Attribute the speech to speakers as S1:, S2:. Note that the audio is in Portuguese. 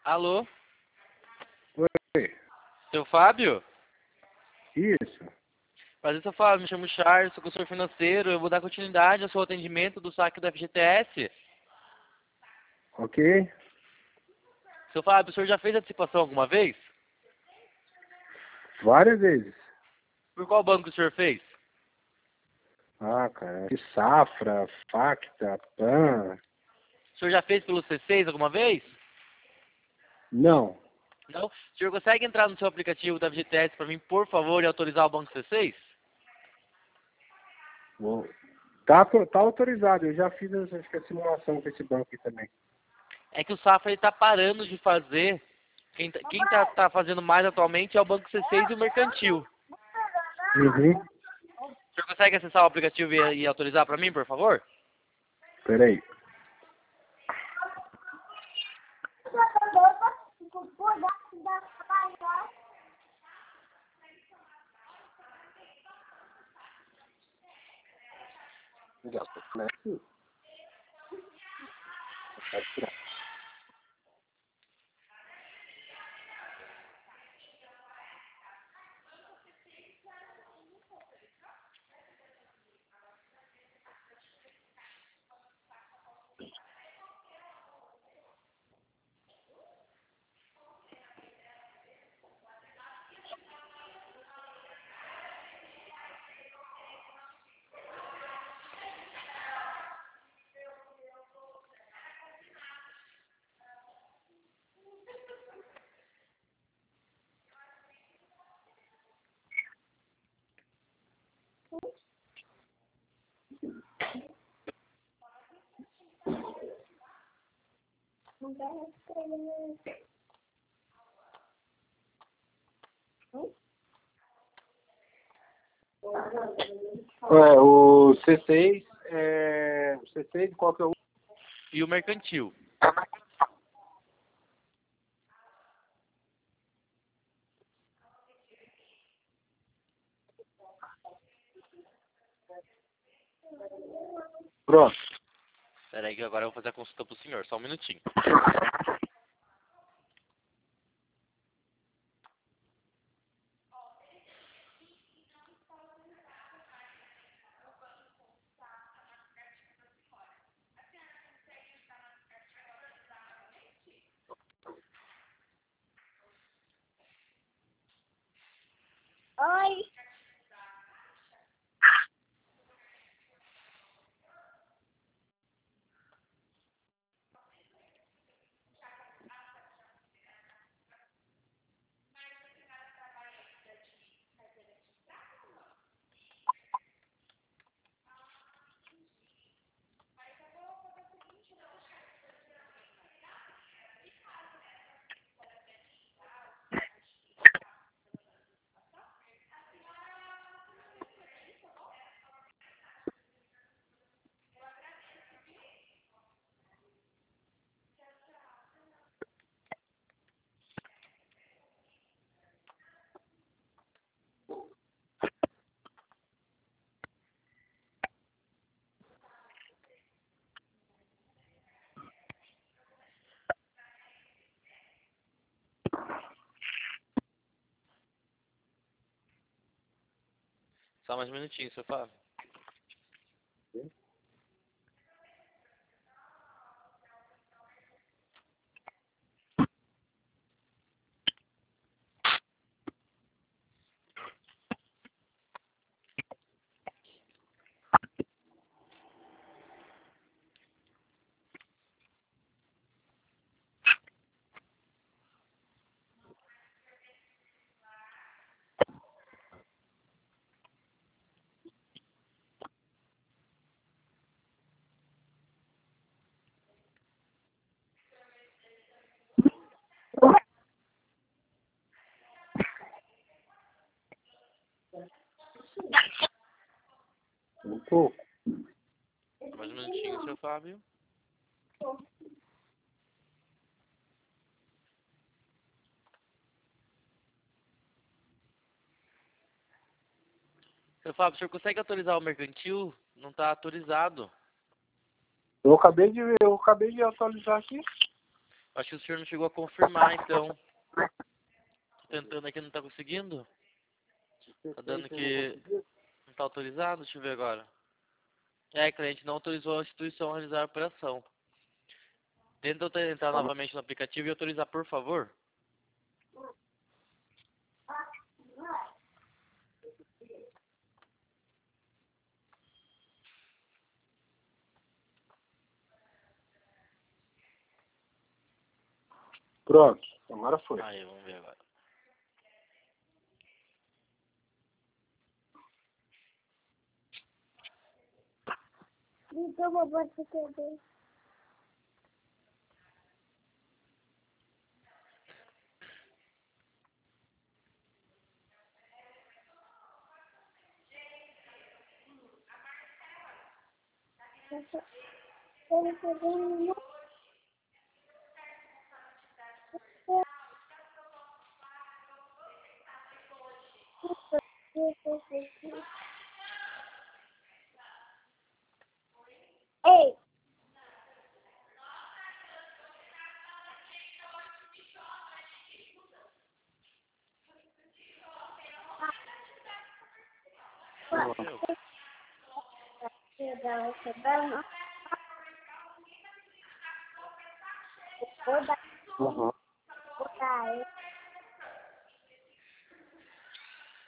S1: Alô,
S2: Oi,
S1: seu Fábio?
S2: isso.
S1: Prazer, seu Fábio. Me chamo Charles, sou consultor financeiro. Eu vou dar continuidade ao seu atendimento do saque do FGTS.
S2: Ok.
S1: Seu Fábio, o senhor já fez antecipação alguma vez?
S2: Várias vezes.
S1: Por qual banco o senhor fez?
S2: Ah, cara. De Safra, Facta, Pan.
S1: O senhor já fez pelo C6 alguma vez?
S2: Não.
S1: Não? O senhor consegue entrar no seu aplicativo do FGTS para mim, por favor, e autorizar o banco C6?
S2: Vou. Tá autorizado. Eu já fiz acho que a simulação com esse banco aqui também.
S1: É que o Safra está parando de fazer. Quem tá fazendo mais atualmente é o banco C6 e o mercantil.
S2: Uhum.
S1: O senhor consegue acessar o aplicativo e autorizar para mim, por favor?
S2: Peraí. Legal. Começa. O C6, o C6 qual que é o...
S1: E o mercantil.
S2: Pronto.
S1: Espera aí que agora eu vou fazer a consulta pro senhor, só um minutinho.
S3: Oi.
S1: Só mais um minutinho, seu Fábio.
S2: Um pouco.
S1: Só mais um minutinho, seu Fábio. Seu Fábio, o senhor consegue autorizar o mercantil? Não está autorizado.
S2: Eu acabei de atualizar aqui.
S1: Acho que o senhor não chegou a confirmar, então. Tô tentando aqui, não tá conseguindo? Tá dando que não tá autorizado? Deixa eu ver agora. Cliente não autorizou a instituição a realizar a operação. Tenta eu entrar novamente no aplicativo e autorizar, por favor.
S2: Pronto, agora foi.
S1: Aí, vamos ver agora.
S3: Então, eu vou te perder. Ei! Vou dar.
S2: Uhum.
S3: Vou dar.